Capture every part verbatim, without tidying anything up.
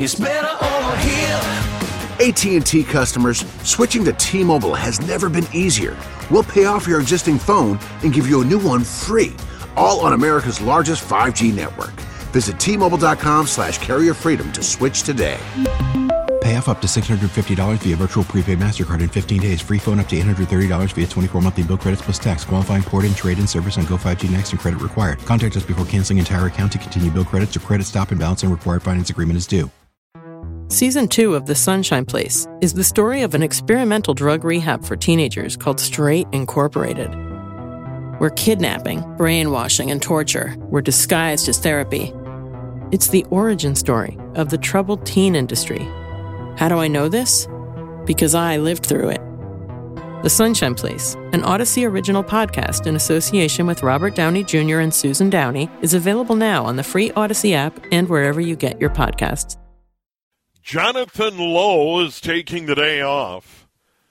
It's better over here. A T and T customers, switching to T-Mobile has never been easier. We'll pay off your existing phone and give you a new one free, all on America's largest five G network. Visit T-Mobile.com slash carrier freedom to switch today. Pay off up to six hundred fifty dollars via virtual prepaid MasterCard in fifteen days. Free phone up to eight hundred thirty dollars via twenty-four monthly bill credits plus tax. Qualifying port and trade-in service on Go five G Next and credit required. Contact us before canceling entire account to continue bill credits or credit stop and balance and required finance agreement is due. Season two of The Sunshine Place is the story of an experimental drug rehab for teenagers called Straight Incorporated, where kidnapping, brainwashing, and torture were disguised as therapy. It's the origin story of the troubled teen industry. How do I know this? Because I lived through it. The Sunshine Place, an Odyssey original podcast in association with Robert Downey Junior and Susan Downey, is available now on the free Odyssey app and wherever you get your podcasts. Jonathan Lowe is taking the day off.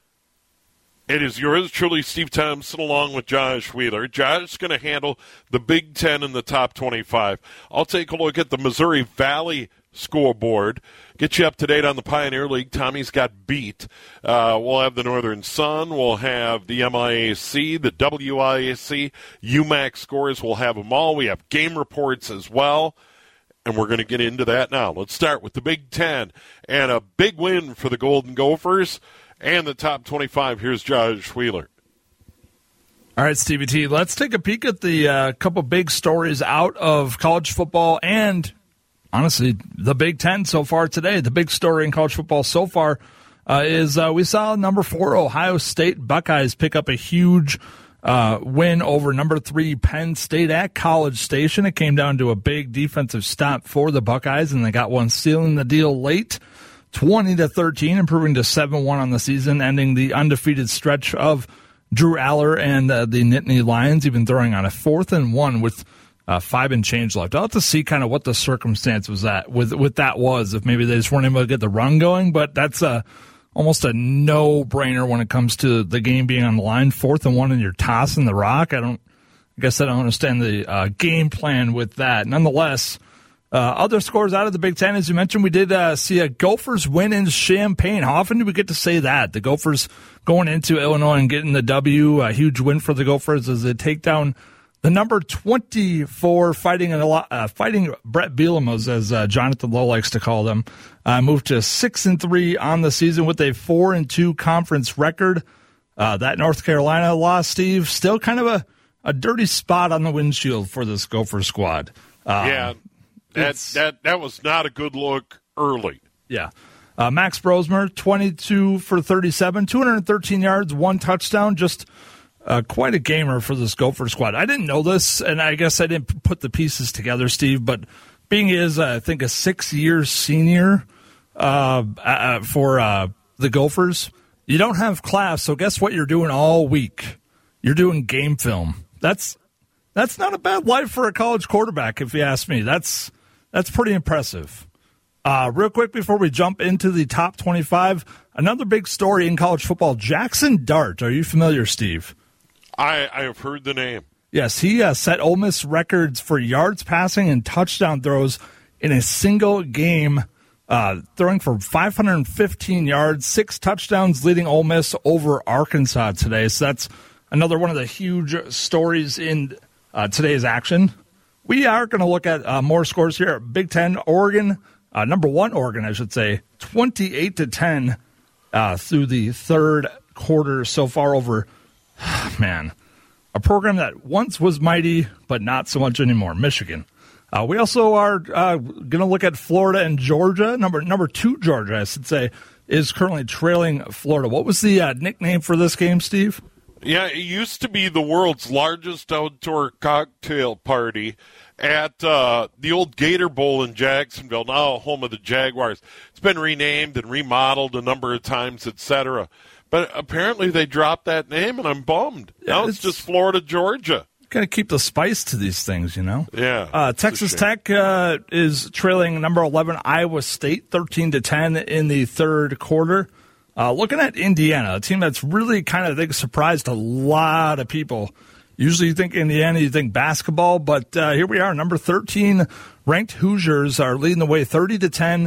It is yours truly, Steve Thompson, along with Josh Wheeler. Josh is going to handle the Big Ten in the top twenty-five. I'll take a look at the Missouri Valley scoreboard, get you up to date on the Pioneer League. Tommy's got beat. Uh, we'll have the Northern Sun. We'll have the M I A C, the W I A C, U MAC scores. We'll have them all. We have game reports as well. And we're going to get into that now. Let's start with the Big Ten and a big win for the Golden Gophers and the top twenty-five. Here's Josh Wheeler. All right, Stevie T, let's take a peek at the uh, couple big stories out of college football and, honestly, the Big Ten so far today. The big story in college football so far uh, is uh, we saw number four Ohio State Buckeyes pick up a huge Uh, win over number three Penn State at College Station. It came down to a big defensive stop for the Buckeyes, and they got one sealing the deal late, twenty to thirteen, improving to seven one on the season, ending the undefeated stretch of Drew Aller and uh, the Nittany Lions, even throwing on a fourth and one with uh, five and change left. I'll have to see kind of what the circumstance was that with with that was, if maybe they just weren't able to get the run going, but that's a almost a no-brainer when it comes to the game being on the line. Fourth and one, and you're tossing the rock. I don't. I guess I don't understand the uh, game plan with that. Nonetheless, uh, other scores out of the Big Ten, as you mentioned, we did uh, see a Gophers win in Champaign. How often do we get to say that? The Gophers going into Illinois and getting the W, a huge win for the Gophers as they take down the number twenty-four fighting a lot, uh, fighting Brett Bielema, as uh, Jonathan Lowe likes to call them, uh, moved to six and three on the season with a four and two conference record. Uh, that North Carolina loss, Steve, still kind of a, a dirty spot on the windshield for this Gopher squad. Um, yeah, that that that was not a good look early. Yeah. Uh, Max Brosmer, twenty-two for thirty-seven, two hundred thirteen yards, one touchdown, just Uh, quite a gamer for this Gopher squad. I didn't know this, and I guess I didn't put the pieces together, Steve, but being is, uh, I think, a six-year senior uh, uh, for uh, the Gophers, you don't have class, so guess what you're doing all week? You're doing game film. That's that's not a bad life for a college quarterback, if you ask me. That's, that's pretty impressive. Uh, real quick before we jump into the top twenty-five, another big story in college football, Jackson Dart. Are you familiar, Steve? I, I have heard the name. Yes, he uh, set Ole Miss records for yards passing and touchdown throws in a single game, uh, throwing for five hundred fifteen yards, six touchdowns, leading Ole Miss over Arkansas today. So that's another one of the huge stories in uh, today's action. We are going to look at uh, more scores here. Big Ten, Oregon, uh, number one Oregon, I should say, twenty-eight to ten uh, through the third quarter so far over. Man, a program that once was mighty, but not so much anymore, Michigan. Uh, we also are uh, going to look at Florida and Georgia. Number number two Georgia, I should say, is currently trailing Florida. What was the uh, nickname for this game, Steve? Yeah, it used to be the world's largest outdoor cocktail party at uh, the old Gator Bowl in Jacksonville, now home of the Jaguars. It's been renamed and remodeled a number of times, et cetera. But apparently they dropped that name, and I'm bummed. Yeah, now it's, it's just Florida, Georgia. Got to keep the spice to these things, you know? Yeah. Uh, Texas Tech uh, is trailing number eleven Iowa State, thirteen to ten in the third quarter. Uh, looking at Indiana, a team that's really kind of, I think, surprised a lot of people. Usually you think Indiana, you think basketball, but uh, here we are, number thirteen ranked Hoosiers are leading the way thirty to ten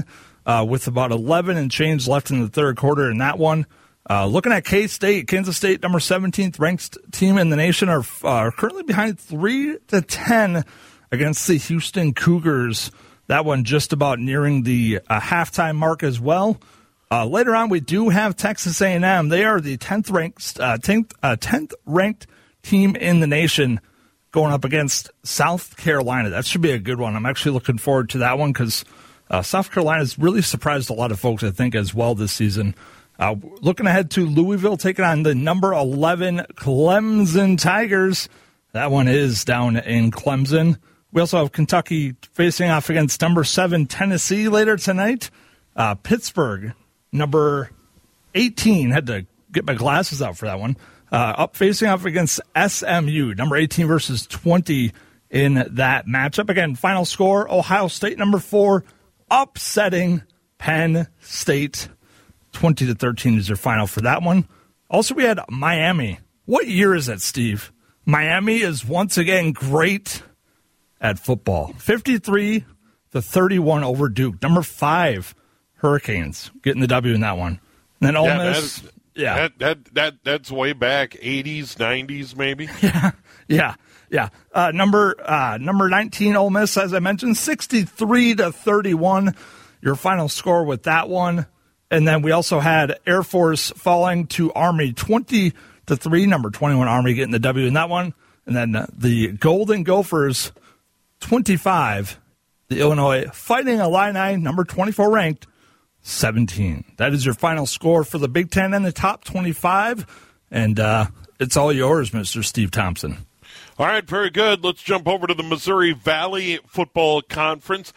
uh, with about eleven and change left in the third quarter in that one. Uh, looking at K-State, Kansas State, number seventeenth ranked team in the nation, are uh, currently behind three to ten against the Houston Cougars. That one just about nearing the uh, halftime mark as well. Uh, later on, we do have Texas A and M. They are the tenth ranked, uh, tenth, uh, tenth ranked team in the nation going up against South Carolina. That should be a good one. I'm actually looking forward to that one because uh, South Carolina has really surprised a lot of folks, I think, as well this season. Uh, looking ahead to Louisville taking on the number eleven Clemson Tigers. That one is down in Clemson. We also have Kentucky facing off against number seven Tennessee later tonight. Uh, Pittsburgh, number eighteen, had to get my glasses out for that one. Uh, up facing off against S M U, number eighteen versus twenty in that matchup. Again, final score, Ohio State, number four, upsetting Penn State. twenty to thirteen is their final for that one. Also, we had Miami. What year is it, Steve? Miami is once again great at football. fifty-three to thirty-one over Duke. Number five, Hurricanes, getting the W in that one. And then Ole yeah, Miss. That, yeah. That, that, that, that's way back, eighties, nineties maybe. Yeah, yeah, yeah. Uh, number uh, number nineteen, Ole Miss, as I mentioned, sixty-three to thirty-one. Your final score with that one. And then we also had Air Force falling to Army twenty to three. Number twenty-one, Army getting the W in that one. And then uh, the Golden Gophers twenty-five. The Illinois Fighting Illini, number twenty-four ranked, seventeen. That is your final score for the Big Ten and the top twenty-five. And uh, it's all yours, Mister Steve Thompson. All right, very good. Let's jump over to the Missouri Valley Football Conference.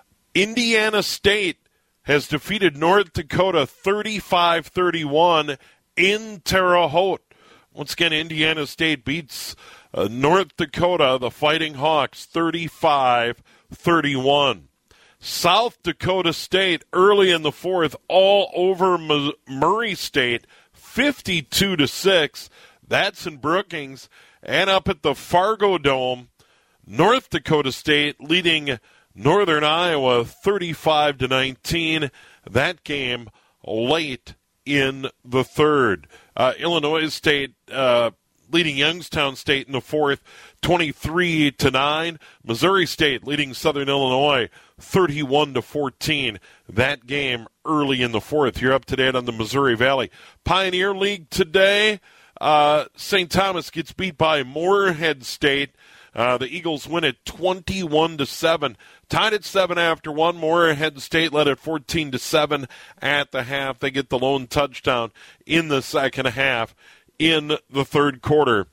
Indiana State has defeated North Dakota thirty-five thirty-one in Terre Haute. Once again, Indiana State beats uh, North Dakota, the Fighting Hawks, thirty-five thirty-one. South Dakota State, early in the fourth, all over M- Murray State, fifty-two to six. That's in Brookings. And up at the Fargo Dome, North Dakota State leading Northern Iowa thirty-five to nineteen. That game late in the third. Uh, Illinois State uh, leading Youngstown State in the fourth, twenty-three to nine. Missouri State leading Southern Illinois thirty-one to fourteen. That game early in the fourth. You're up to date on the Missouri Valley Pioneer League today. Uh, Saint Thomas gets beat by Moorhead State. Uh, the Eagles win it twenty-one to seven. Tied at seven after one. Moorhead State led at fourteen to seven at the half. They get the lone touchdown in the second half. In the third quarter,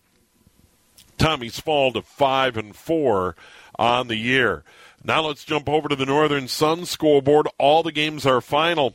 Tommies fall to five and four on the year. Now let's jump over to the Northern Sun scoreboard. All the games are final.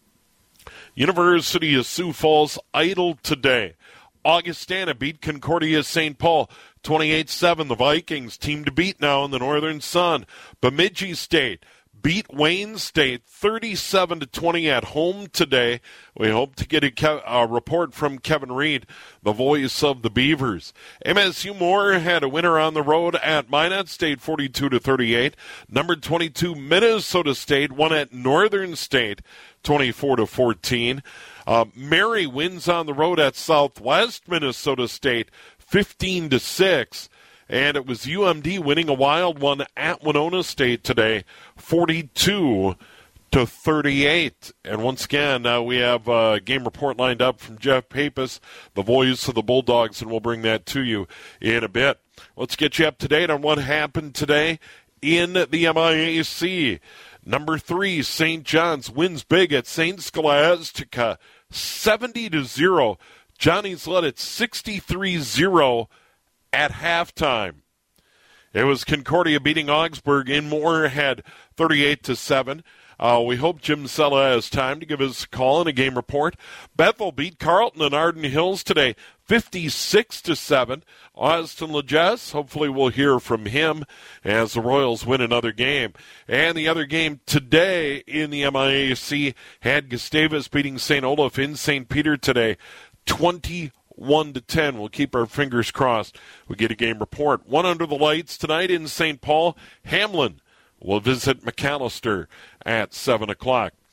University of Sioux Falls idled today. Augustana beat Concordia Saint Paul twenty-eight seven. The Vikings team to beat now in the Northern Sun. Bemidji State beat Wayne State thirty-seven to twenty at home today. We hope to get a, Ke- a report from Kevin Reed, the voice of the Beavers. M S U Moore had a winner on the road at Minot State forty-two to thirty-eight. Number twenty-two Minnesota State won at Northern State twenty-four to fourteen. Uh, Mary wins on the road at Southwest Minnesota State fifteen to six. And it was U M D winning a wild one at Winona State today, forty-two to thirty-eight. And once again, uh, we have a game report lined up from Jeff Pappas, the voice of the Bulldogs, and we'll bring that to you in a bit. Let's get you up to date on what happened today in the M I A C. Number three, Saint John's wins big at Saint Scholastica, seventy to zero. Johnny's led at sixty-three zero at halftime. It was Concordia beating Augsburg in Moorhead, thirty-eight to seven. Uh, we hope Jim Sella has time to give us a call and a game report. Bethel beat Carleton and Arden Hills today, fifty-six to seven. Austin Legess, hopefully we'll hear from him as the Royals win another game. And the other game today in the M I A C had Gustavus beating Saint Olaf in Saint Peter today, twenty-one to ten. We'll keep our fingers crossed. We get a game report. One under the lights tonight in Saint Paul. Hamlin will visit McAllister at seven o'clock.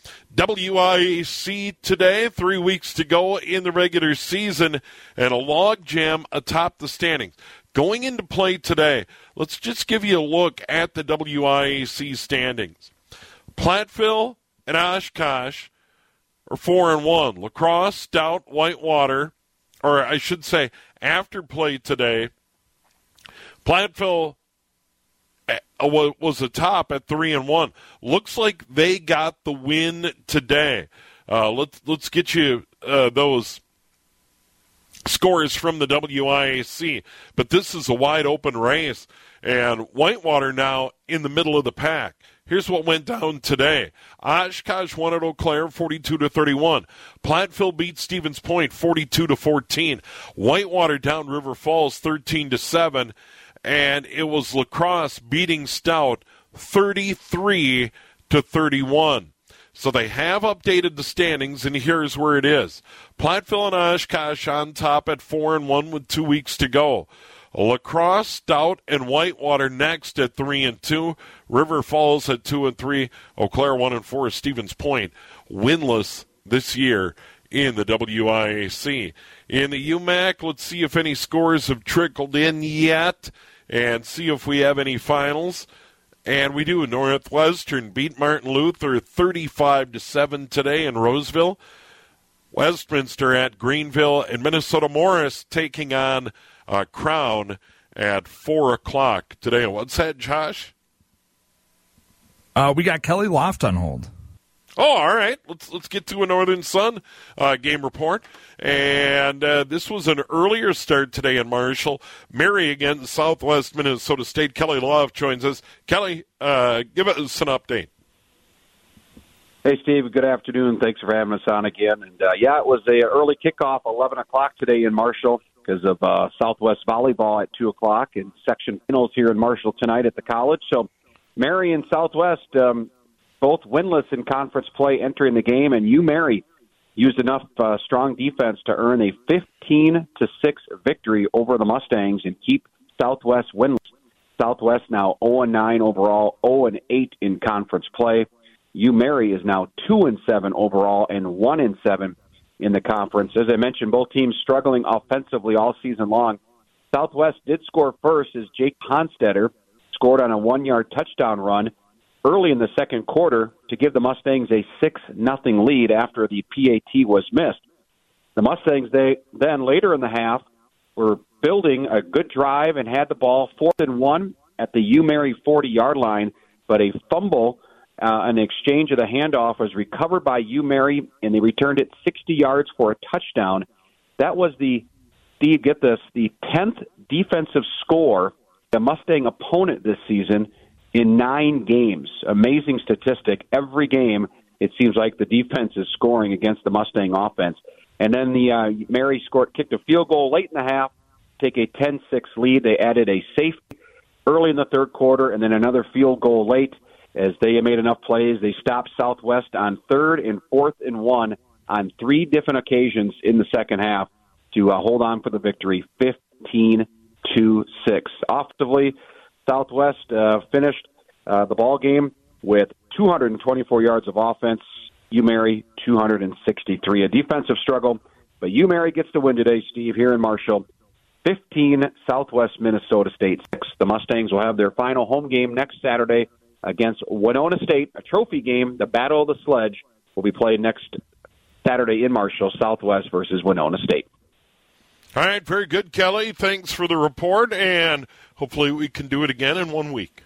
W I A C today, three weeks to go in the regular season, and a log jam atop the standings. Going into play today, let's just give you a look at the W I A C standings. Platteville and Oshkosh are four and one. La Crosse, Stout, Whitewater, or I should say, after play today, Platteville was atop at three and one. Looks like they got the win today. Uh, let's let's get you uh, those scores from the W I A C. But this is a wide open race, and Whitewater now in the middle of the pack. Here's what went down today. Oshkosh won at Eau Claire forty-two to thirty-one. Platteville beat Stevens Point forty-two to fourteen. Whitewater down River Falls thirteen to seven. And it was La Crosse beating Stout thirty-three to thirty-one. So they have updated the standings, and here's where it is. Platteville and Oshkosh on top at four and one with two weeks to go. La Crosse, Stout, and Whitewater next at three and two. River Falls at two and three. Eau Claire one and four. Stevens Point winless this year in the W I A C. In the U M A C, let's see if any scores have trickled in yet, and see if we have any finals. And we do. Northwestern beat Martin Luther thirty-five to seven today in Roseville. Westminster at Greenville, and Minnesota Morris taking on uh, Crown at four o'clock today. What's that, Josh? Uh, we got Kelly Loft on hold. Oh, all right. Let's let's get to a Northern Sun uh, game report. And uh, this was an earlier start today in Marshall. Mary against Southwest Minnesota State. Kelly Loft joins us. Kelly, uh, give us an update. Hey, Steve. Good afternoon. Thanks for having us on again. And uh, yeah, it was a early kickoff, eleven o'clock today in Marshall because of uh, Southwest volleyball at two o'clock and section finals here in Marshall tonight at the college. So Mary and Southwest. Um, Both winless in conference play entering the game, and U Mary used enough uh, strong defense to earn a fifteen to six victory over the Mustangs and keep Southwest winless. Southwest now oh and nine overall, oh and eight in conference play. U Mary is now two and seven overall and one and seven in the conference. As I mentioned, both teams struggling offensively all season long. Southwest did score first as Jake Honstetter scored on a one-yard touchdown run early in the second quarter to give the Mustangs a six nothing lead after the P A T was missed. The Mustangs, they then later in the half, were building a good drive and had the ball fourth and one at the U Mary forty-yard line, but a fumble, uh, an exchange of the handoff was recovered by U Mary, and they returned it sixty yards for a touchdown. That was the, Steve, get this, the tenth defensive score the Mustang opponent this season in nine games. Amazing statistic. Every game, it seems like the defense is scoring against the Mustang offense. And then the uh, Mary scored, kicked a field goal late in the half, take a ten six lead. They added a safety early in the third quarter and then another field goal late as they made enough plays. They stopped Southwest on third and fourth and one on three different occasions in the second half to uh, hold on for the victory, fifteen to six. Offensively, Southwest uh, finished uh, the ball game with two hundred twenty-four yards of offense. U Mary two hundred sixty-three. A defensive struggle, but U Mary gets the win today, Steve, here in Marshall. fifteen Southwest Minnesota State six. The Mustangs will have their final home game next Saturday against Winona State, a trophy game. The Battle of the Sledge will be played next Saturday in Marshall, Southwest versus Winona State. All right, very good, Kelly. Thanks for the report, and hopefully we can do it again in one week.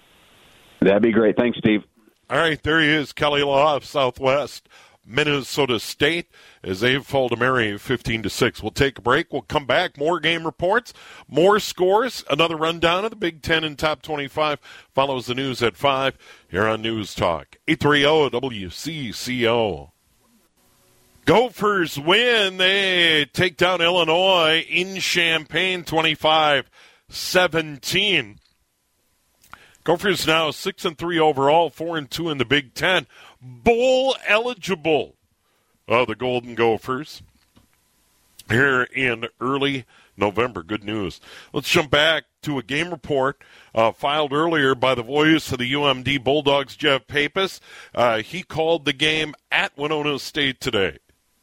That'd be great. Thanks, Steve. All right, there he is, Kelly Law of Southwest Minnesota State, as they fall to Mary fifteen to six. We'll take a break. We'll come back. More game reports, more scores, another rundown of the Big Ten and Top twenty-five. Follows the news at five here on News Talk eight thirty W C C O. Gophers win. They take down Illinois in Champaign, twenty-five seventeen. Gophers now six and three overall, four and two in the Big Ten. Bowl eligible. Oh, the Golden Gophers here in early November. Good news. Let's jump back to a game report uh, filed earlier by the voice of the U M D Bulldogs, Jeff Pappas. Uh, he called the game at Winona State today.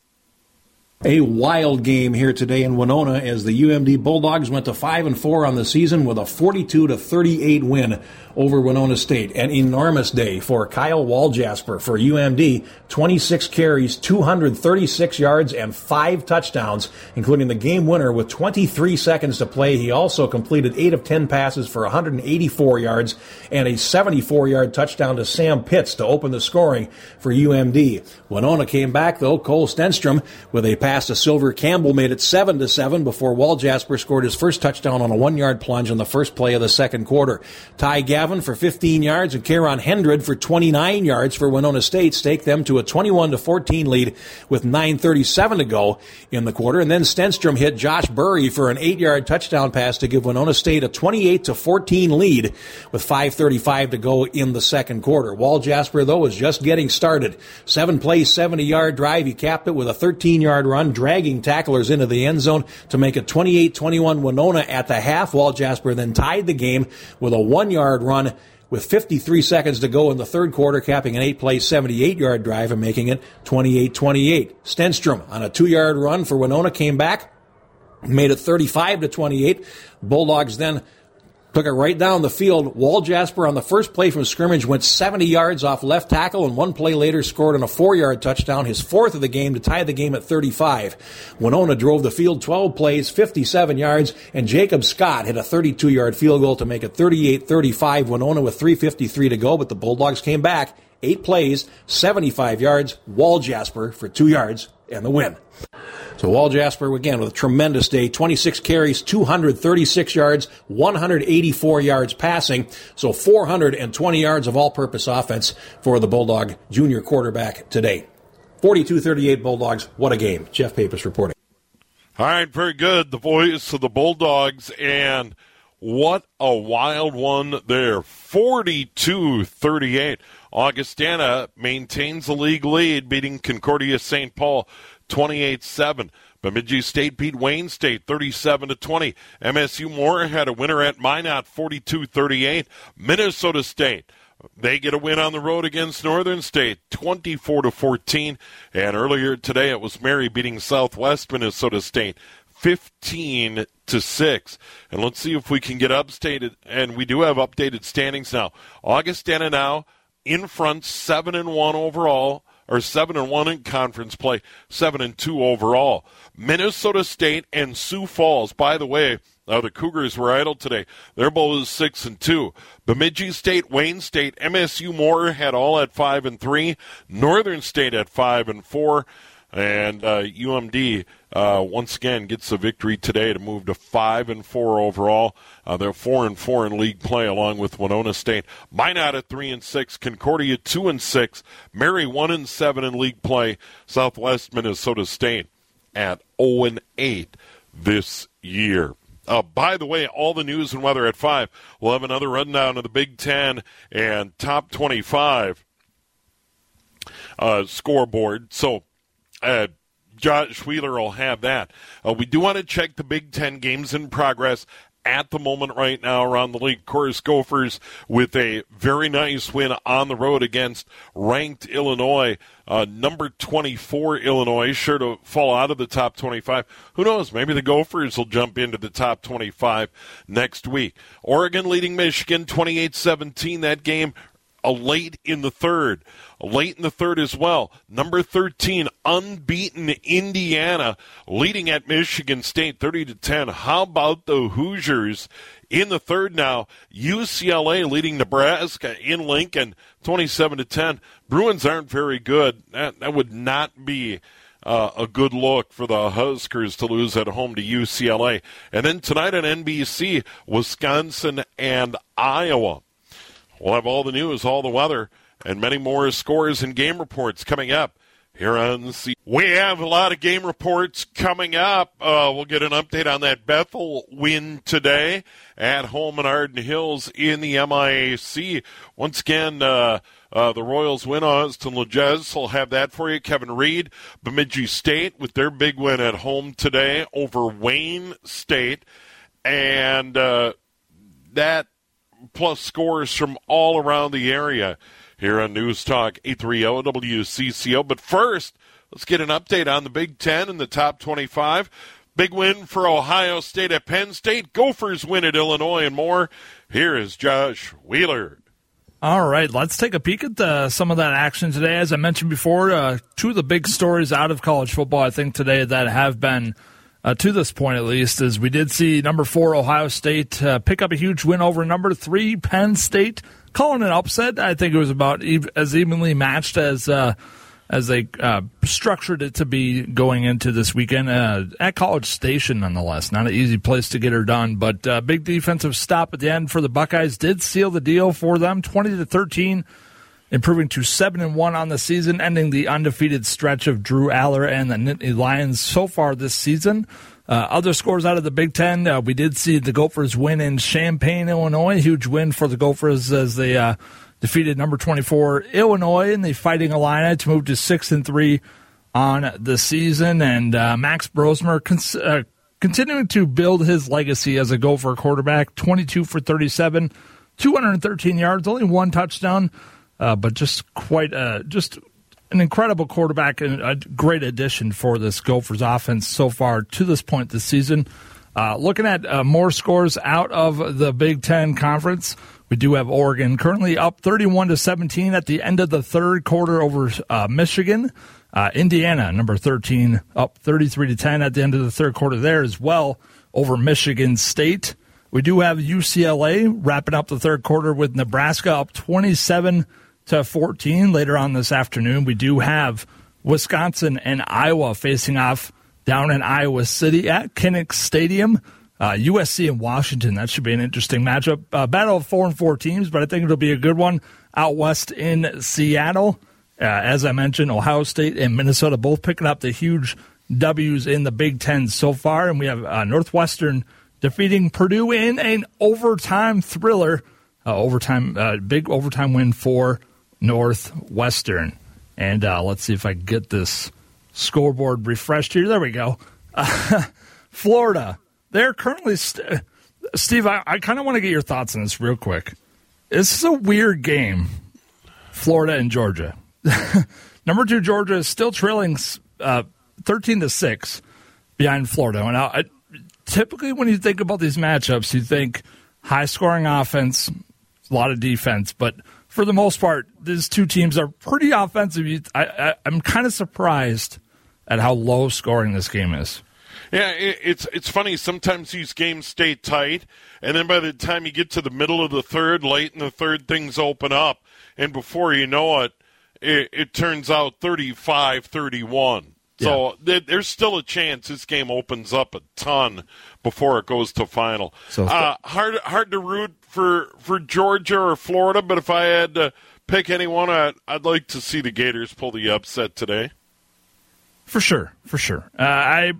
A wild game here today in Winona as the U M D Bulldogs went to five and four on the season with a forty-two to thirty-eight win over Winona State. An enormous day for Kyle Waljasper for U M D. twenty-six carries, two hundred thirty-six yards, and five touchdowns, including the game winner with twenty-three seconds to play. He also completed eight of ten passes for one hundred eighty-four yards and a seventy-four-yard touchdown to Sam Pitts to open the scoring for U M D. Winona came back, though. Cole Stenstrom with a pass to Silver Campbell made it seven to seven before Waljasper scored his first touchdown on a one-yard plunge on the first play of the second quarter. Ty Gavin for fifteen yards and Kieran Hendred for twenty-nine yards for Winona State staked them to a twenty-one to fourteen lead with nine thirty-seven to go in the quarter. And then Stenstrom hit Josh Burry for an eight-yard touchdown pass to give Winona State a twenty-eight to fourteen lead with five thirty-five to go in the second quarter. Waljasper, though, was just getting started. Seven-play, seventy-yard drive. He capped it with a thirteen-yard run, dragging tacklers into the end zone to make it twenty-eight twenty-one Winona at the half. Waljasper then tied the game with a one-yard run with fifty-three seconds to go in the third quarter, capping an eight-play, seventy-eight-yard drive and making it twenty-eight twenty-eight. Stenstrom on a two-yard run for Winona came back, made it thirty-five to twenty-eight. Bulldogs then took it right down the field. Waljasper on the first play from scrimmage went seventy yards off left tackle, and one play later scored on a four-yard touchdown, his fourth of the game, to tie the game at thirty-five. Winona drove the field twelve plays, fifty-seven yards, and Jacob Scott hit a thirty-two-yard field goal to make it thirty-eight thirty-five. Winona with three fifty-three to go, but the Bulldogs came back. Eight plays, seventy-five yards. Waljasper for two yards and the win. So Waljasper, again, with a tremendous day, twenty-six carries, two hundred thirty-six yards, one hundred eighty-four yards passing, so four hundred twenty yards of all-purpose offense for the Bulldog junior quarterback today. forty-two thirty-eight Bulldogs, what a game. Jeff Pappas reporting. All right, very good. The voice of the Bulldogs, and what a wild one there. forty-two thirty-eight. Augustana maintains the league lead, beating Concordia Saint Paul twenty-eight seven. Bemidji State beat Wayne State thirty-seven to twenty. M S U Moore had a winner at Minot forty-two thirty-eight. Minnesota State, they get a win on the road against Northern State twenty-four to fourteen. And earlier today it was Mary beating Southwest Minnesota State fifteen to six. And let's see if we can get updated, and we do have updated standings now. Augustana now in front, seven and one overall, or seven and one in conference play, seven and two overall. Minnesota State and Sioux Falls, by the way, uh, the Cougars were idle today. They're both six and two. Bemidji State, Wayne State, M S U Moore had all at five and three. Northern State at five and four. And uh, U M D uh, once again gets a victory today to move to five and four overall. Uh, they're four and four in league play, along with Winona State. Minot at three and six. Concordia two and six. Mary one and seven in league play. Southwest Minnesota State at zero and eight this year. Uh, by the way, all the news and weather at five. We'll have another rundown of the Big Ten and top twenty-five uh, scoreboard. So. Uh, Josh Wheeler will have that. Uh, we do want to check the Big Ten games in progress at the moment right now around the league. Of course, Gophers with a very nice win on the road against ranked Illinois. Uh, number twenty-four Illinois, sure to fall out of the top twenty-five. Who knows? Maybe the Gophers will jump into the top twenty-five next week. Oregon leading Michigan twenty-eight seventeen. That game uh, late in the third. Late in the third as well. Number thirteen, unbeaten Indiana, leading at Michigan State thirty to ten. How about the Hoosiers in the third now? U C L A leading Nebraska in Lincoln twenty-seven to ten. Bruins aren't very good. That, that would not be uh, a good look for the Huskers to lose at home to U C L A. And then tonight on N B C, Wisconsin and Iowa. We'll have all the news, all the weather, and many more scores and game reports coming up here on C. We have a lot of game reports coming up. Uh, we'll get an update on that Bethel win today at home in Arden Hills in the M I A C. Once again, uh, uh, the Royals win. Austin Lejes will have that for you. Kevin Reed, Bemidji State with their big win at home today over Wayne State. And uh, that plus scores from all around the area here on News Talk eight thirty W C C O. But first, let's get an update on the Big Ten and the top twenty-five. Big win for Ohio State at Penn State. Gophers win at Illinois and more. Here is Josh Wheeler. All right, let's take a peek at the, some of that action today. As I mentioned before, uh, two of the big stories out of college football, I think, today that have been, uh, to this point at least, is we did see number four Ohio State uh, pick up a huge win over number three Penn State. Calling an upset, I think it was about ev- as evenly matched as uh, as they uh, structured it to be going into this weekend uh, at College Station, nonetheless. Not an easy place to get her done, but uh, big defensive stop at the end for the Buckeyes did seal the deal for them, twenty to thirteen, improving to seven and one on the season, ending the undefeated stretch of Drew Aller and the Nittany Lions so far this season. Uh, other scores out of the Big Ten, uh, we did see the Gophers win in Champaign, Illinois. Huge win for the Gophers as they uh, defeated number twenty-four Illinois in the Fighting Illini to move to six and three on the season. And uh, Max Brosmer cons- uh, continuing to build his legacy as a Gopher quarterback, twenty-two for thirty-seven, two hundred thirteen yards, only one touchdown, uh, but just quite uh, just. an incredible quarterback and a great addition for this Gophers offense so far to this point this season. Uh, looking at uh, more scores out of the Big Ten Conference, we do have Oregon currently up thirty-one to seventeen at the end of the third quarter over uh, Michigan. Uh, Indiana, number thirteen, up thirty-three to ten at the end of the third quarter there as well over Michigan State. We do have U C L A wrapping up the third quarter with Nebraska up twenty-seven to fourteen. Later on this afternoon, we do have Wisconsin and Iowa facing off down in Iowa City at Kinnick Stadium. Uh, U S C and Washington, that should be an interesting matchup. Uh, battle of four and four teams, but I think it'll be a good one out west in Seattle. Uh, as I mentioned, Ohio State and Minnesota both picking up the huge W's in the Big Ten so far, and we have uh, Northwestern defeating Purdue in an overtime thriller. Uh, overtime, uh, big overtime win for Northwestern. And uh, let's see if I can get this scoreboard refreshed here. There we go. Uh, Florida. They're currently... St- Steve, I, I kind of want to get your thoughts on this real quick. This is a weird game. Florida and Georgia. Number two, Georgia is still trailing uh, thirteen to six behind Florida. Now, I, typically when you think about these matchups, you think high-scoring offense, a lot of defense, but for the most part, these two teams are pretty offensive. I, I, I'm kind of surprised at how low scoring this game is. Yeah, it, it's it's funny. Sometimes these games stay tight, and then by the time you get to the middle of the third, late in the third, things open up. And before you know it, it, it turns out thirty-five thirty-one. So yeah. th- there's still a chance this game opens up a ton before it goes to final. So uh, hard hard to root for, for Georgia or Florida, but if I had to pick anyone, I'd, I'd like to see the Gators pull the upset today. For sure, for sure. Uh, I,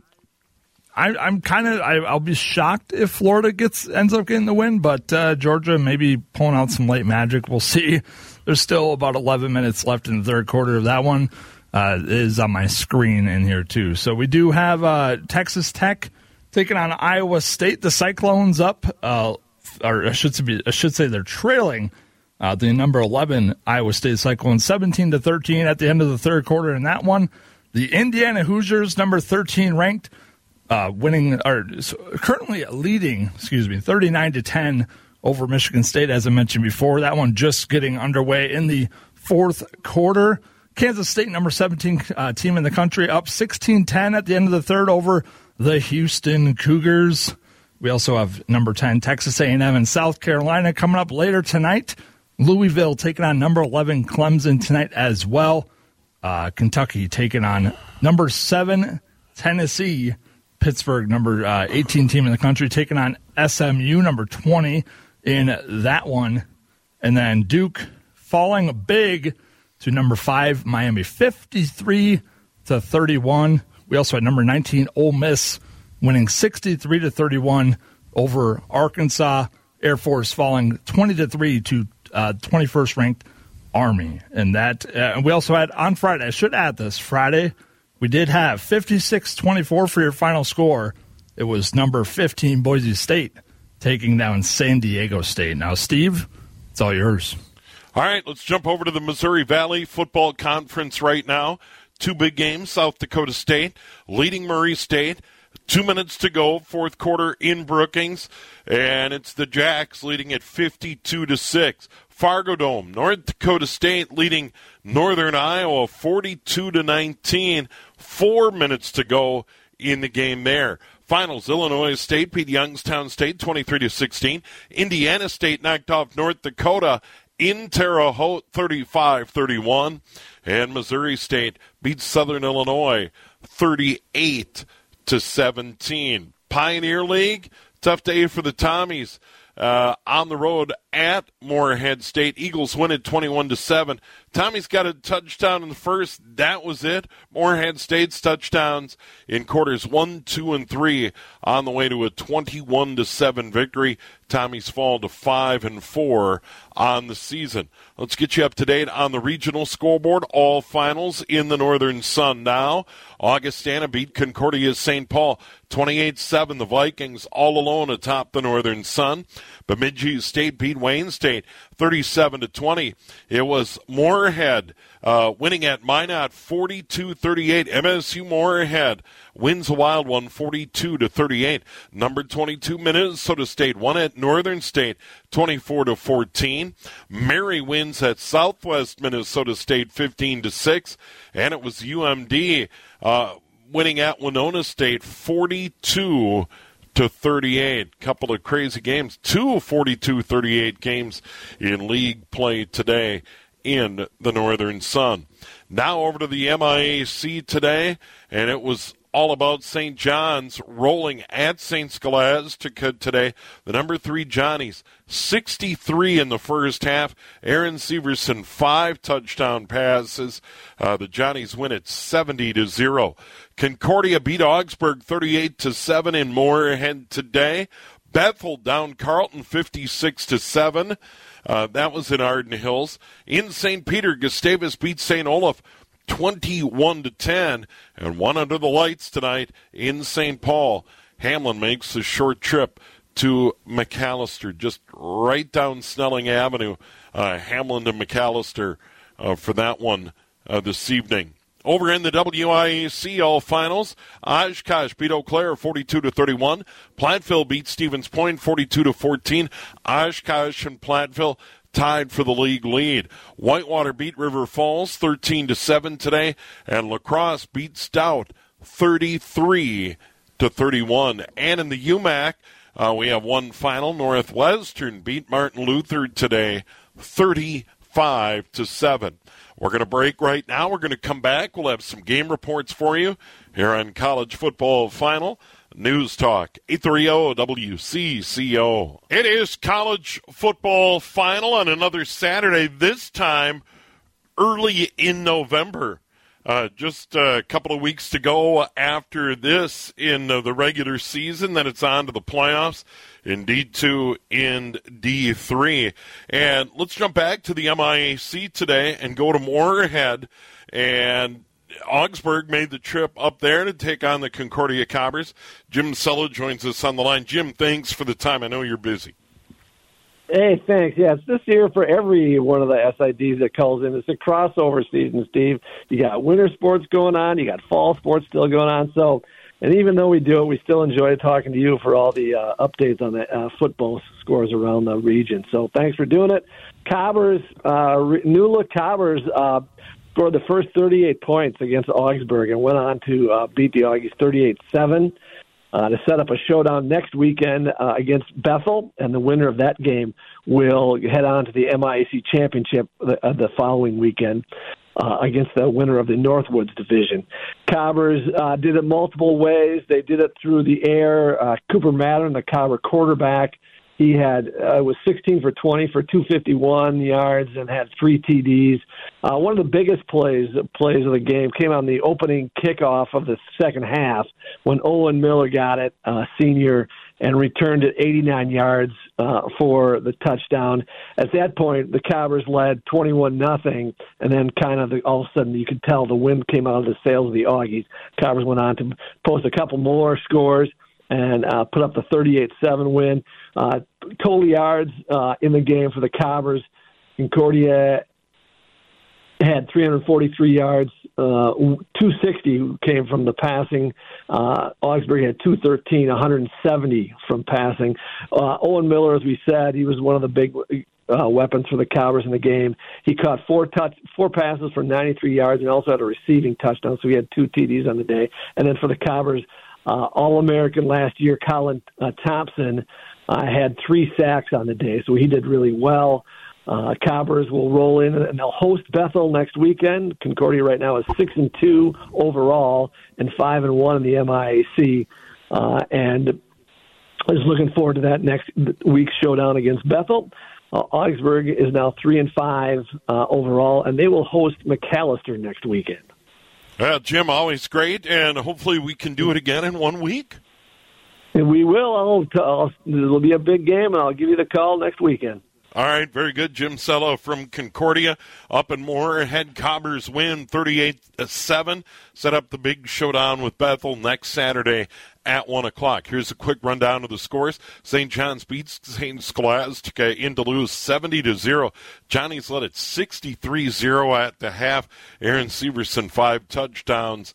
I, I'm kind of I'll be shocked if Florida gets ends up getting the win, but uh, Georgia maybe pulling out some late magic. We'll see. There's still about eleven minutes left in the third quarter of that one. Uh, is on my screen in here, too. So we do have uh, Texas Tech taking on Iowa State. The Cyclones up, uh, or I should, say, I should say they're trailing uh, the number eleven Iowa State Cyclones seventeen to thirteen at the end of the third quarter in that one. The Indiana Hoosiers, number thirteen ranked, uh, winning or currently leading, excuse me, thirty-nine to ten over Michigan State, as I mentioned before. That one just getting underway in the fourth quarter. Kansas State, number seventeen uh, team in the country, up sixteen ten at the end of the third over the Houston Cougars. We also have number ten, Texas A and M and South Carolina coming up later tonight. Louisville taking on number eleven Clemson tonight as well. Uh, Kentucky taking on number seven Tennessee. Pittsburgh, number uh, eighteen team in the country, taking on S M U, number twenty in that one. And then Duke falling big to number five, Miami, fifty-three to thirty-one. We also had number nineteen, Ole Miss, winning sixty-three to thirty-one over Arkansas. Air Force falling twenty to three to uh, twenty-first ranked Army. And that, uh, we also had on Friday, I should add this, Friday, we did have fifty-six twenty-four for your final score. It was number fifteen, Boise State, taking down San Diego State. Now, Steve, it's all yours. All right, let's jump over to the Missouri Valley Football Conference right now. Two big games, South Dakota State leading Murray State. Two minutes to go, fourth quarter in Brookings, and it's the Jacks leading at fifty-two to six. Fargo Dome, North Dakota State leading Northern Iowa forty-two to nineteen. Four minutes to go in the game there. Finals, Illinois State beat Youngstown State twenty-three to sixteen. Indiana State knocked off North Dakota in Terre Haute thirty-five thirty-one. And Missouri State beat Southern Illinois thirty-eight to seventeen. Pioneer League, tough day for the Tommies. Uh, on the road at Moorhead State. Eagles win it twenty-one to seven. Tommy's got a touchdown in the first. That was it. Moorhead State's touchdowns in quarters one, two, and three on the way to a twenty-one to seven victory. Tommy's fall to five and four on the season. Let's get you up to date on the regional scoreboard. All finals in the Northern Sun now. Augustana beat Concordia Saint Paul twenty-eight seven. The Vikings all alone atop the Northern Sun. Bemidji State beat Wayne State thirty-seven to twenty. It was Moorhead uh, winning at Minot forty-two thirty-eight. M S U Moorhead wins a wild one forty-two to thirty-eight. Number twenty-two Minnesota State won at Northern State twenty-four to fourteen. Mary wins at Southwest Minnesota State fifteen to six. And it was U M D uh, winning at Winona State forty-two to thirty-eight. Couple of crazy games. Two forty-two thirty-eight games in league play today in the Northern Sun. Now over to the M I A C today, and it was all about Saint John's rolling at Saint Scholastica today. The number three Johnnies, sixty-three in the first half. Aaron Severson, five touchdown passes. Uh, the Johnnies win it seventy to zero. Concordia beat Augsburg thirty-eight to seven in Moorhead today. Bethel down Carleton fifty-six to seven. Uh, that was in Arden Hills. In Saint Peter, Gustavus beat Saint Olaf twenty-one to ten, and one under the lights tonight in Saint Paul. Hamlin makes a short trip to McAllister, just right down Snelling Avenue. Uh, Hamlin to McAllister uh, for that one uh, this evening. Over in the W I A C All Finals, Oshkosh beat Eau Claire forty-two to thirty-one. Platteville beat Stevens Point forty-two to fourteen. Oshkosh and Platteville tied for the league lead. Whitewater beat River Falls thirteen to seven today, and La Crosse beat Stout thirty-three to thirty-one. And in the U M A C, uh, we have one final. Northwestern beat Martin Luther today thirty-five to seven. We're going to break right now. We're going to come back. We'll have some game reports for you here on College Football Final. News Talk, eight thirty W C C O. It is College Football Final on another Saturday, this time early in November. Uh, just a couple of weeks to go after this in uh, the regular season. Then it's on to the playoffs in D two and D three. And let's jump back to the M I A C today and go to Moorhead. And Augsburg made the trip up there to take on the Concordia Cobbers. Jim Sella joins us on the line. Jim, thanks for the time. I know you're busy. Hey, thanks. Yeah, it's this year for every one of the S I Ds that calls in. It's a crossover season, Steve. You got winter sports going on. You got fall sports still going on. So, and even though we do it, we still enjoy talking to you for all the uh, updates on the uh, football scores around the region. So thanks for doing it. Cobbers, uh, Nula Cobbers uh, scored the first thirty-eight points against Augsburg and went on to uh, beat the Augies thirty-eight seven. Uh, to set up a showdown next weekend uh, against Bethel, and the winner of that game will head on to the M I A C championship the, uh, the following weekend uh, against the winner of the Northwoods division. Cobbers uh, did it multiple ways. They did it through the air. Uh, Cooper Mattern, the Cobber quarterback, he had uh, was sixteen for twenty for two hundred fifty-one yards and had three T Ds. Uh, one of the biggest plays plays of the game came on the opening kickoff of the second half when Owen Miller got it, uh, senior, and returned it eighty-nine yards uh, for the touchdown. At that point, the Cobbers led twenty-one nothing, and then kind of the, all of a sudden you could tell the wind came out of the sails of the Augies. Cobbers went on to post a couple more scores. and uh, put up the thirty-eight seven win. Uh, total yards uh, in the game for the Cobbers. Concordia had three hundred forty-three yards. Uh, two sixty came from the passing. Uh, Augsburg had two thirteen, one hundred seventy from passing. Uh, Owen Miller, as we said, he was one of the big uh, weapons for the Cobbers in the game. He caught four touch, four passes for ninety-three yards, and also had a receiving touchdown. So he had two T Ds on the day. And then for the Cobbers, uh, All-American last year, Colin uh, Thompson uh, had three sacks on the day, so he did really well. Uh, Cobbers will roll in, and they'll host Bethel next weekend. Concordia right now is six and two overall, and five and one in the M I A C. Uh, and I was looking forward to that next week's showdown against Bethel. Uh, Augsburg is now three and five uh, overall, and they will host McAllister next weekend. Uh, Jim, always great, and hopefully we can do it again in one week. And we will. I'll, I'll, it'll be a big game, and I'll give you the call next weekend. All right, very good. Jim Cello from Concordia up in Moorhead. Cobbers win thirty-eight seven. Set up the big showdown with Bethel next Saturday at one o'clock. Here's a quick rundown of the scores. Saint John's beats Saint Scholastica in Duluth seventy to zero. Johnny's led it sixty-three zero at the half. Aaron Severson, five touchdowns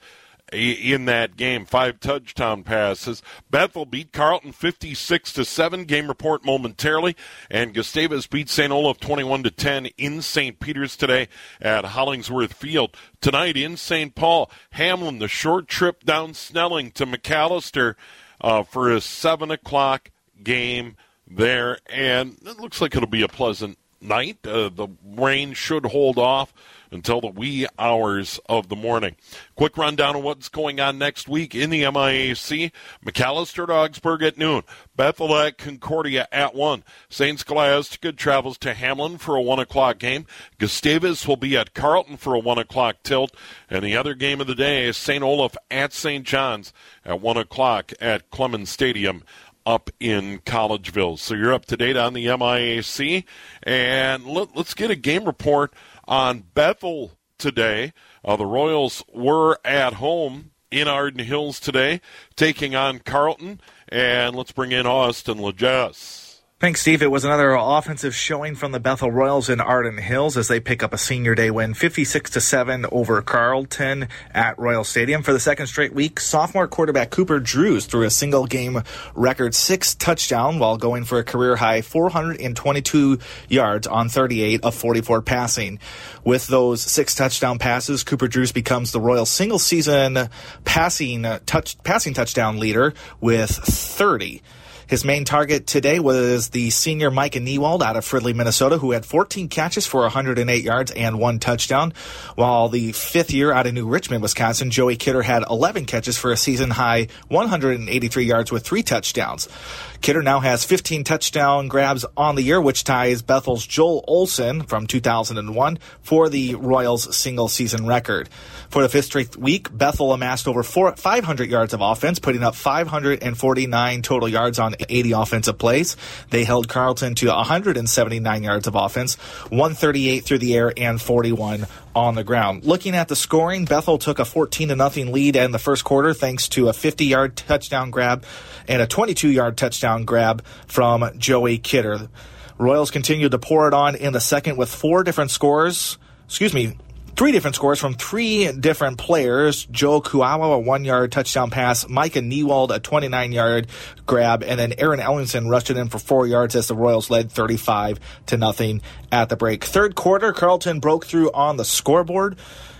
in that game, five touchdown passes. Bethel beat Carleton fifty-six to seven. Game report momentarily. And Gustavus beat Saint Olaf twenty-one to ten in Saint Peter's today at Hollingsworth Field. Tonight in Saint Paul, Hamlin, the short trip down Snelling to McAllister uh, for a seven o'clock game there. And it looks like it'll be a pleasant night. Uh, the rain should hold off until the wee hours of the morning. Quick rundown of what's going on next week in the M I A C. McAllister at Augsburg at noon. Bethel at Concordia at one. Saint Scholastica travels to Hamlin for a one o'clock game. Gustavus will be at Carleton for a one o'clock tilt. And the other game of the day is Saint Olaf at Saint John's at one o'clock at Clemens Stadium up in Collegeville. So you're up to date on the M I A C. And let, let's get a game report on Bethel today. Uh, the Royals were at home in Arden Hills today, taking on Carleton. And let's bring in Austin Legess. Thanks, Steve. It was another offensive showing from the Bethel Royals in Arden Hills as they pick up a senior day win, fifty-six to seven over Carleton at Royal Stadium. For the second straight week, sophomore quarterback Cooper Drews threw a single-game record six touchdown while going for a career-high four hundred twenty-two yards on thirty-eight of forty-four passing. With those six touchdown passes, Cooper Drews becomes the Royals' single-season passing touch passing touchdown leader with thirty. His main target today was the senior Micah Newald out of Fridley, Minnesota, who had fourteen catches for one hundred eight yards and one touchdown, while the fifth year out of New Richmond, Wisconsin, Joey Kidder had eleven catches for a season-high one hundred eighty-three yards with three touchdowns. Kidder now has fifteen touchdown grabs on the year, which ties Bethel's Joel Olson from two thousand one for the Royals' single-season record. For the fifth straight week, Bethel amassed over four, five hundred yards of offense, putting up five hundred forty-nine total yards on eighty offensive plays. They held Carleton to one hundred seventy-nine yards of offense, one thirty-eight through the air, and forty-one on the ground. Looking at the scoring, Bethel took a fourteen to nothing lead in the first quarter thanks to a fifty-yard touchdown grab and a twenty-two-yard touchdown grab from Joey Kidder. Royals continued to pour it on in the second with four different scores. Excuse me. Three different scores from three different players. Joe Kuawa, a one-yard touchdown pass. Micah Newald, a twenty-nine-yard grab. And then Aaron Ellingson rushed it in for four yards as the Royals led thirty-five to nothing at the break. Third quarter, Carleton broke through on the scoreboard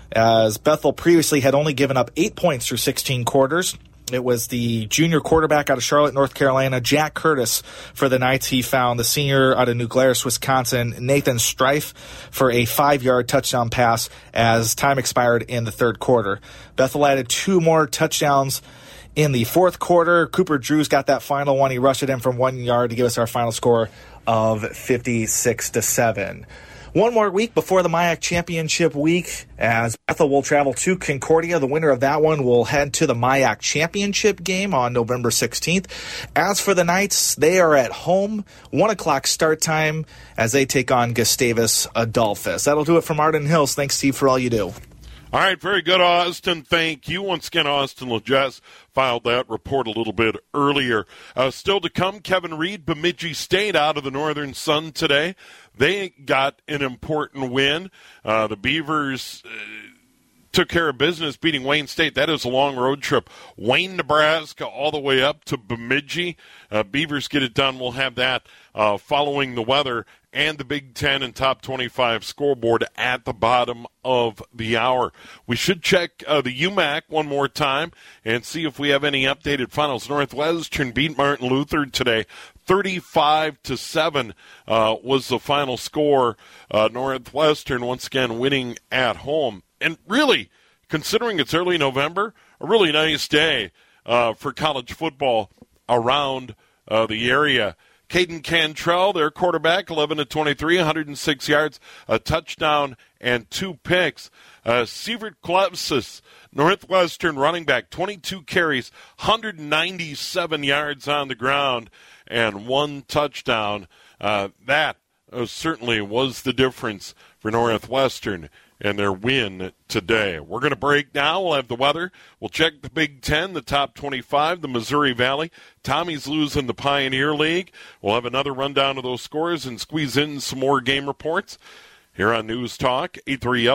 as Bethel previously had only given up eight points through sixteen quarters. It was the junior quarterback out of Charlotte, North Carolina, Jack Curtis, for the Knights. He found the senior out of New Glarus, Wisconsin, Nathan Strife, for a five-yard touchdown pass as time expired in the third quarter. Bethel added two more touchdowns in the fourth quarter. Cooper Drews got that final one. He rushed it in from one yard to give us our final score of fifty-six to seven. One more week before the M I A C Championship week, as Bethel will travel to Concordia. The winner of that one will head to the M I A C Championship game on November sixteenth. As for the Knights, they are at home, one o'clock start time, as they take on Gustavus Adolphus. That'll do it from Arden Hills. Thanks, Steve, for all you do. All right, very good, Austin. Thank you. Once again, Austin LeJess filed that report a little bit earlier. Uh, still to come, Kevin Reed, Bemidji State out of the Northern Sun today. They got an important win. Uh, the Beavers uh, took care of business beating Wayne State. That is a long road trip. Wayne, Nebraska, all the way up to Bemidji. Uh, Beavers get it done. We'll have that uh, following the weather and the Big Ten and Top twenty-five scoreboard at the bottom of the hour. We should check uh, the U M A C one more time and see if we have any updated finals. Northwestern beat Martin Luther today. thirty-five to seven uh, was the final score. Uh, Northwestern once again winning at home. And really, considering it's early November, a really nice day uh, for college football around uh, the area. Caden Cantrell, their quarterback, eleven to twenty-three, one hundred six yards, a touchdown, and two picks. Uh, Sievert Klevsis, Northwestern running back, twenty-two carries, one hundred ninety-seven yards on the ground, and one touchdown. Uh, that uh, certainly was the difference for Northwestern and their win today. We're going to break now. We'll have the weather. We'll check the Big Ten, the top twenty-five, the Missouri Valley. Tommy's losing the Pioneer League. We'll have another rundown of those scores and squeeze in some more game reports here on News Talk, eight thirty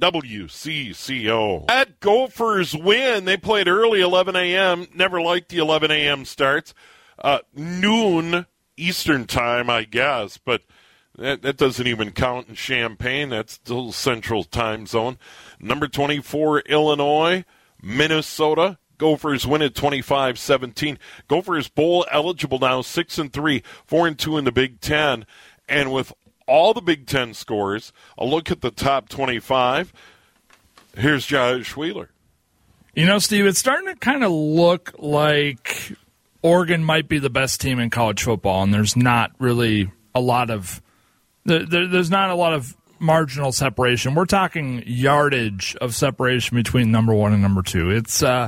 W C C O. At Gophers win. They played early, eleven a.m. Never liked the eleven a.m. starts. Uh, noon Eastern time, I guess, but That, that doesn't even count in Champaign. That's still Central Time Zone. Number twenty-four, Illinois, Minnesota. Gophers win at twenty-five seventeen. Gophers bowl eligible now, six and three, four and two in the Big Ten. And with all the Big Ten scores, a look at the top twenty-five. Here's Josh Wheeler. You know, Steve, it's starting to kind of look like Oregon might be the best team in college football, and there's not really a lot of There, there's not a lot of marginal separation. We're talking yardage of separation between number one and number two. It's uh,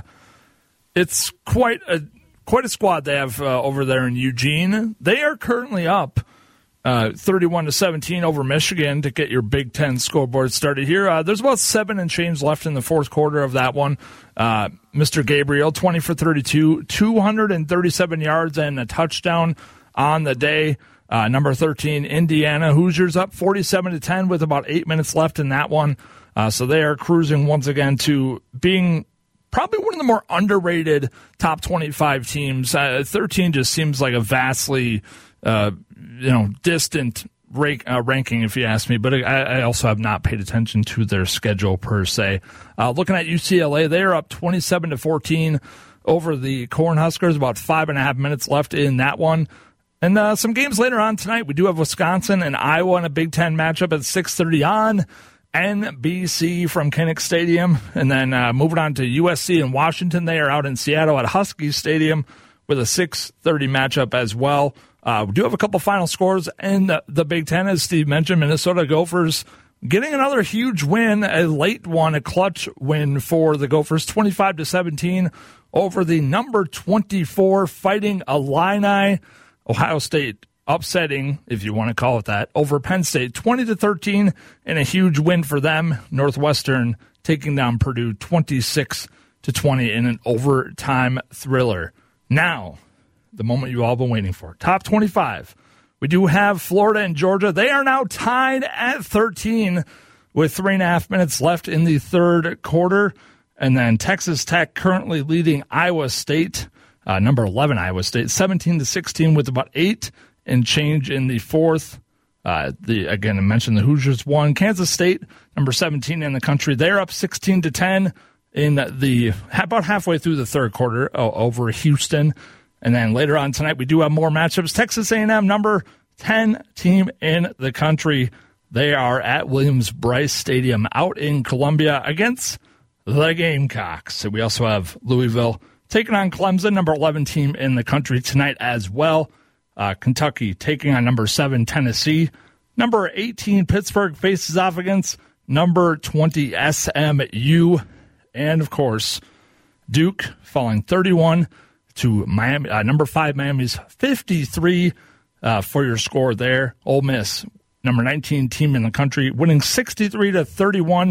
it's quite a quite a squad they have uh, over there in Eugene. They are currently up uh, thirty-one to seventeen over Michigan to get your Big Ten scoreboard started here. Uh, there's about seven and change left in the fourth quarter of that one. Uh, Mister Gabriel, twenty for thirty-two, two hundred thirty-seven yards and a touchdown on the day. Uh, number thirteen, Indiana Hoosiers up forty-seven to ten with about eight minutes left in that one. Uh, so they are cruising once again to being probably one of the more underrated top twenty-five teams. Uh, thirteen just seems like a vastly, uh, you know, distant rank, uh, ranking, if you ask me. But I, I also have not paid attention to their schedule per se. Uh, looking at U C L A, they are up twenty-seven to fourteen over the Cornhuskers. About five and a half minutes left in that one. And uh, some games later on tonight. We do have Wisconsin and Iowa in a Big Ten matchup at six thirty on N B C from Kinnick Stadium. And then uh, moving on to U S C and Washington. They are out in Seattle at Husky Stadium with a six thirty matchup as well. Uh, we do have a couple final scores in the, the Big Ten, as Steve mentioned. Minnesota Gophers getting another huge win, a late one, a clutch win for the Gophers, twenty-five to seventeen over the number twenty-four Fighting Illini. Ohio State upsetting, if you want to call it that, over Penn State, twenty to thirteen, and a huge win for them. Northwestern taking down Purdue twenty-six to twenty in an overtime thriller. Now, the moment you've all been waiting for. Top twenty-five. We do have Florida and Georgia. They are now tied at thirteen with three and a half minutes left in the third quarter. And then Texas Tech currently leading Iowa State. Uh, number eleven, Iowa State, seventeen to sixteen with about eight and change in the fourth. Uh, the again, I mentioned the Hoosiers won. Kansas State, number seventeen in the country, they're up sixteen to ten in the about halfway through the third quarter uh, over Houston. And then later on tonight, we do have more matchups. Texas A and M, number ten team in the country, they are at Williams-Brice Stadium out in Columbia against the Gamecocks. So we also have Louisville taking on Clemson, number eleven team in the country tonight as well. Uh, Kentucky taking on number seven Tennessee. Number eighteen Pittsburgh faces off against number twenty S M U. And, of course, Duke falling thirty-one to Miami. Uh, number five Miami's fifty-three uh, for your score there. Ole Miss, number nineteen team in the country, winning sixty-three to thirty-one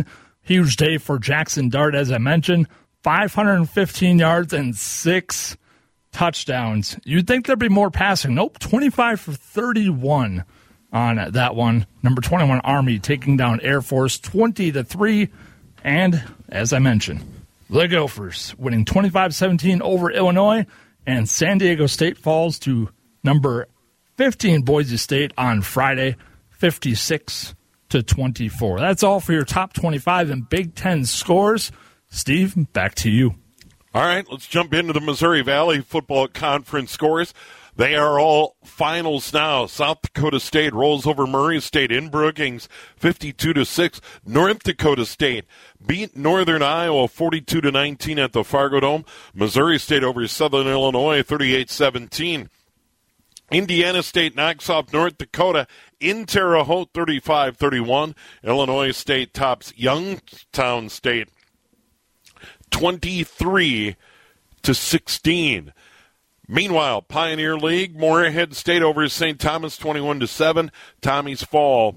Huge day for Jackson Dart, as I mentioned. five hundred fifteen yards and six touchdowns. You'd think there'd be more passing. Nope, twenty-five for thirty-one on that one. Number twenty-one, Army, taking down Air Force twenty to three. And, as I mentioned, the Gophers winning twenty-five seventeen over Illinois. And San Diego State falls to number fifteen, Boise State, on Friday, fifty-six to twenty-four. That's all for your top twenty-five and Big Ten scores. Steve, back to you. All right, let's jump into the Missouri Valley Football Conference scores. They are all finals now. South Dakota State rolls over Murray State in Brookings, fifty-two to six. North Dakota State beat Northern Iowa forty-two to nineteen at the Fargo Dome. Missouri State over Southern Illinois, thirty-eight seventeen. Indiana State knocks off North Dakota in Terre Haute, thirty-five thirty-one. Illinois State tops Youngstown State, twenty-three to sixteen. Meanwhile, Pioneer League, Moorhead State over Saint Thomas, twenty-one to seven. Tommies fall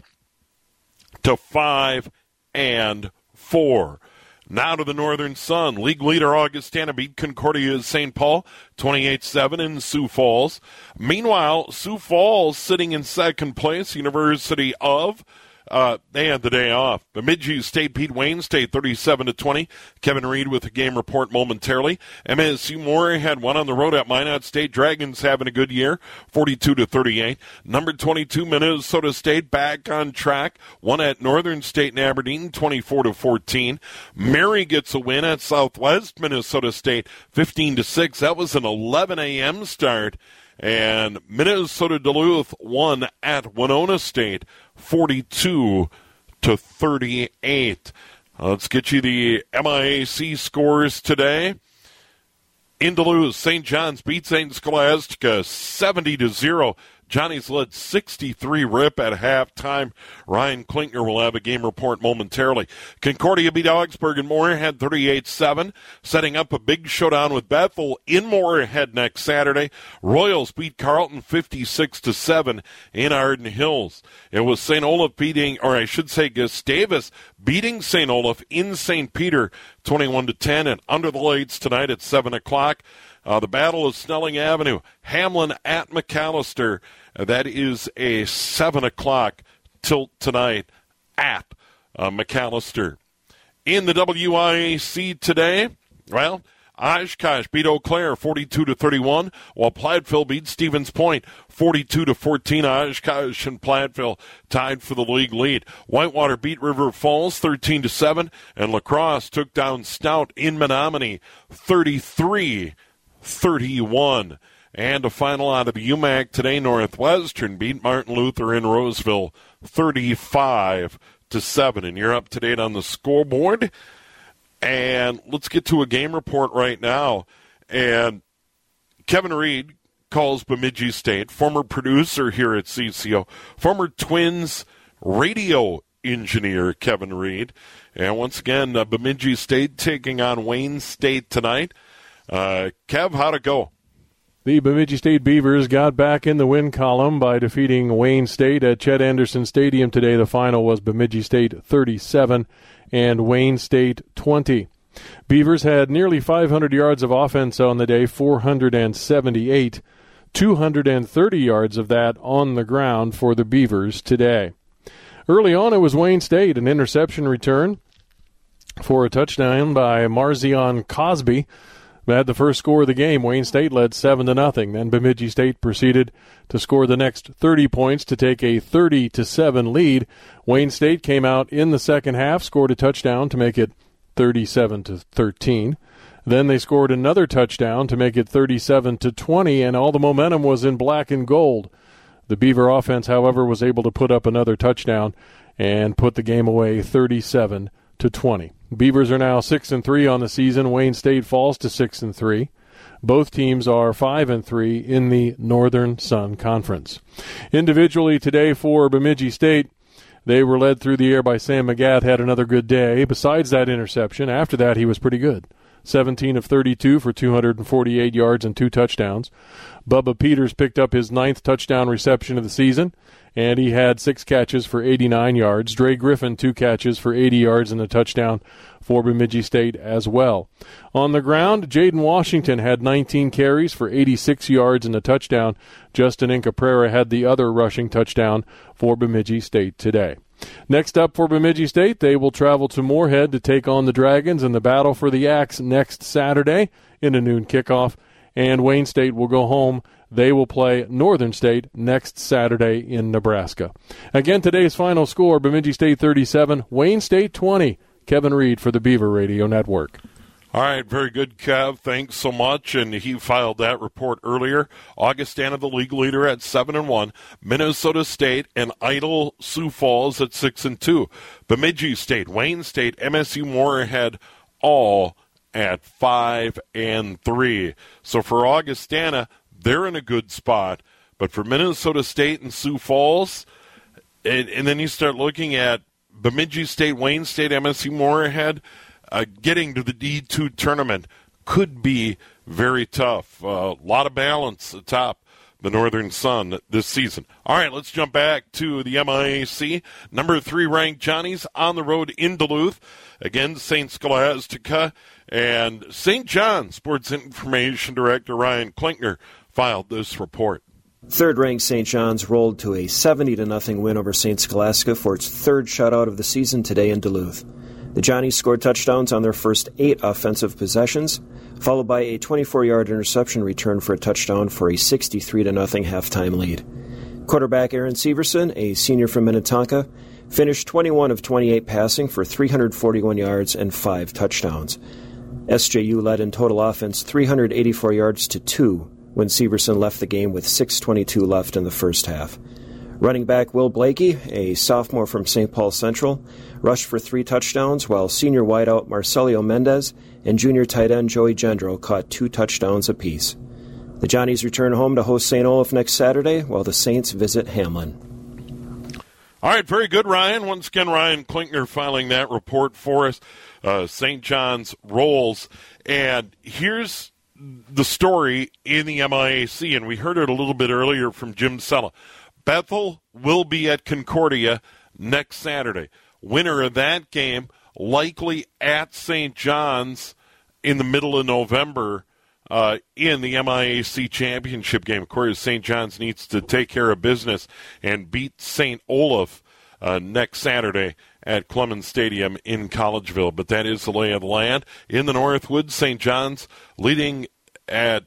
to five and four. Now to the Northern Sun. League leader Augustana beat Concordia Saint Paul, twenty-eight seven in Sioux Falls. Meanwhile, Sioux Falls sitting in second place. University of Uh, they had the day off. Bemidji State beat Wayne State thirty-seven to twenty. Kevin Reed with the game report momentarily. M S U Moorhead won on the road at Minot State. Dragons having a good year, forty-two to thirty-eight. Number twenty-two Minnesota State back on track. Won at Northern State and Aberdeen, twenty-four to fourteen. Mary gets a win at Southwest Minnesota State, fifteen to six. That was an eleven a.m. start. And Minnesota Duluth won at Winona State, forty-two to thirty-eight. Uh, let's get you the M I A C scores today. In Duluth, Saint John's beat Saint Scholastica seventy to zero. Johnny's led sixty-three rip at halftime. Ryan Klinkner will have a game report momentarily. Concordia beat Augsburg and Moorhead thirty-eight seven, setting up a big showdown with Bethel in Moorhead next Saturday. Royals beat Carleton fifty-six to seven in Arden Hills. It was Saint Olaf beating, or I should say Gustavus beating Saint Olaf in Saint Peter twenty-one to ten, and under the lights tonight at seven o'clock. Uh, the Battle of Snelling Avenue, Hamlin at McAllister. Uh, that is a seven o'clock tilt tonight at uh, McAllister. In the W I A C today, well, Oshkosh beat Eau Claire forty-two to thirty-one, while Platteville beat Stevens Point forty-two to fourteen. Oshkosh and Platteville tied for the league lead. Whitewater beat River Falls thirteen to seven, and La Crosse took down Stout in Menominee thirty-three thirty-one. And a final out of the U M A C today, Northwestern beat Martin Luther in Roseville thirty-five to seven. And you're up to date on the scoreboard. And let's get to a game report right now. And Kevin Reed calls Bemidji State, former producer here at C C O, former Twins radio engineer Kevin Reed. And once again, uh, Bemidji State taking on Wayne State tonight. Uh, Kev, how'd it go? The Bemidji State Beavers got back in the win column by defeating Wayne State at Chet Anderson Stadium today. The final was Bemidji State thirty-seven and Wayne State twenty. Beavers had nearly five hundred yards of offense on the day, four hundred seventy-eight. two hundred thirty yards of that on the ground for the Beavers today. Early on, it was Wayne State, an interception return for a touchdown by Marzion Cosby. Had the first score of the game. Wayne State led seven to nothing. Then Bemidji State proceeded to score the next thirty points to take a thirty to seven lead. Wayne State came out in the second half, scored a touchdown to make it thirty-seven to thirteen. Then they scored another touchdown to make it thirty-seven to twenty, and all the momentum was in black and gold. The Beaver offense, however, was able to put up another touchdown and put the game away thirty-seven to twenty. Beavers are now six and three on the season. Wayne State falls to six and three. Both teams are five and three in the Northern Sun Conference. Individually today for Bemidji State, they were led through the air by Sam McGath. Had another good day. Besides that interception, after that he was pretty good. seventeen of thirty-two for two hundred forty-eight yards and two touchdowns. Bubba Peters picked up his ninth touchdown reception of the season, and he had six catches for eighty-nine yards. Dre Griffin, two catches for eighty yards and a touchdown for Bemidji State as well. On the ground, Jaden Washington had nineteen carries for eighty-six yards and a touchdown. Justin Incaprera had the other rushing touchdown for Bemidji State today. Next up for Bemidji State, they will travel to Moorhead to take on the Dragons in the battle for the Axe next Saturday in a noon kickoff. And Wayne State will go home. They will play Northern State next Saturday in Nebraska. Again, today's final score, Bemidji State thirty-seven, Wayne State twenty. Kevin Reed for the Beaver Radio Network. All right, very good, Kev. Thanks so much. And he filed that report earlier. Augustana, the league leader, at seven and one. Minnesota State and Idle Sioux Falls at six and two. Bemidji State, Wayne State, M S U Moorhead, all at five and three. So for Augustana, they're in a good spot. But for Minnesota State and Sioux Falls, and, and then you start looking at Bemidji State, Wayne State, M S U Moorhead, uh, getting to the D two tournament could be very tough. A uh, lot of balance atop the Northern Sun this season. All right, let's jump back to the M I A C. Number three ranked Johnnies on the road in Duluth against Saint Scholastica. And Saint John Sports Information Director Ryan Klinkner filed this report. Third-ranked Saint John's rolled to a seventy to nothing win over Saint Scholastica for its third shutout of the season today in Duluth. The Johnnies scored touchdowns on their first eight offensive possessions, followed by a twenty-four-yard interception return for a touchdown for a sixty-three to nothing halftime lead. Quarterback Aaron Severson, a senior from Minnetonka, finished twenty-one of twenty-eight passing for three hundred forty-one yards and five touchdowns. S J U led in total offense three hundred eighty-four yards to two when Severson left the game with six twenty-two left in the first half. Running back Will Blakey, a sophomore from Saint Paul Central, rushed for three touchdowns, while senior wideout Marcelio Mendez and junior tight end Joey Gendro caught two touchdowns apiece. The Johnnies return home to host Saint Olaf next Saturday, while the Saints visit Hamlin. All right, very good, Ryan. Once again, Ryan Klinkner filing that report for us. Uh, Saint John's rolls. And here's the story in the M I A C, and we heard it a little bit earlier from Jim Sella. Bethel will be at Concordia next Saturday. Winner of that game likely at Saint John's in the middle of November uh, in the M I A C championship game. Of course, Saint John's needs to take care of business and beat Saint Olaf uh, next Saturday at Clemens Stadium in Collegeville. But that is the lay of the land. In the Northwoods, Saint John's leading at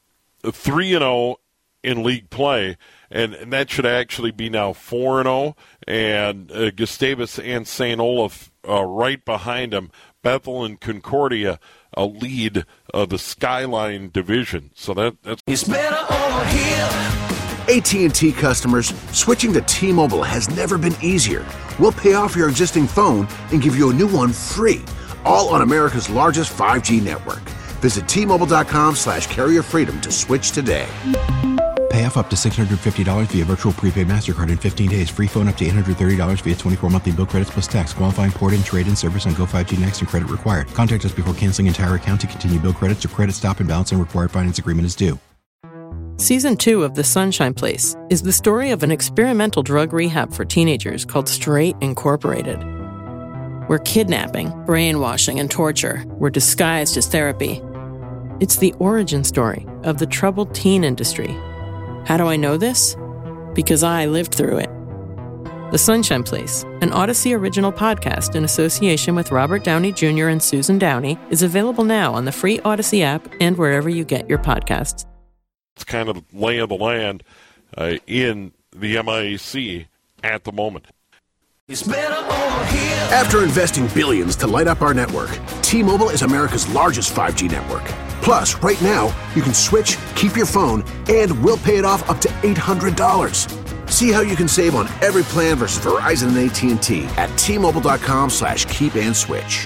three and oh in league play. And, and that should actually be now four and oh, and uh, Gustavus and Saint Olaf uh, right behind them. Bethel and Concordia uh, lead uh, the Skyline division. So that that's It's better over here. A T and T customers, switching to T-Mobile has never been easier. We'll pay off your existing phone and give you a new one free, all on America's largest five G network. Visit T-Mobile.com slash carrier freedom to switch today. Pay off up to six hundred fifty dollars via virtual prepaid MasterCard in fifteen days. Free phone up to eight hundred thirty dollars via twenty-four monthly bill credits plus tax. Qualifying port-in, trade-in service on Go five G Next and credit required. Contact us before canceling entire account to continue bill credits or credit stop and balance and required finance agreement is due. Season two of The Sunshine Place is the story of an experimental drug rehab for teenagers called Straight Incorporated, where kidnapping, brainwashing, and torture were disguised as therapy. It's the origin story of the troubled teen industry. How do I know this? Because I lived through it. The Sunshine Place, an Odyssey original podcast in association with Robert Downey Junior and Susan Downey, is available now on the free Odyssey app and wherever you get your podcasts. It's kind of lay of the land uh, in the M I A C at the moment. It's better over here. After investing billions to light up our network, T-Mobile is America's largest five G network. Plus, right now, you can switch, keep your phone, and we'll pay it off up to eight hundred dollars. See how you can save on every plan versus Verizon and A T and T at T-Mobile.com slash keep and switch.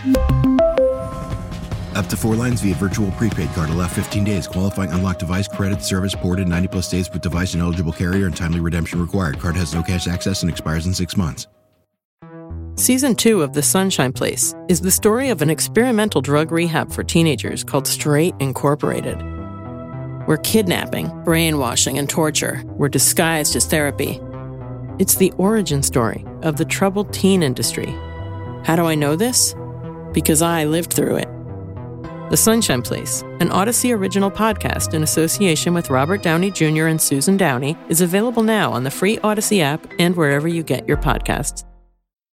Up to four lines via virtual prepaid card. Allow fifteen days. Qualifying unlocked device credit service ported ninety plus days with device and eligible carrier and timely redemption required. Card has no cash access and expires in six months. Season two of The Sunshine Place is the story of an experimental drug rehab for teenagers called Straight Incorporated, where kidnapping, brainwashing, and torture were disguised as therapy. It's the origin story of the troubled teen industry. How do I know this? Because I lived through it. The Sunshine Place, an Odyssey original podcast in association with Robert Downey Junior and Susan Downey, is available now on the free Odyssey app and wherever you get your podcasts.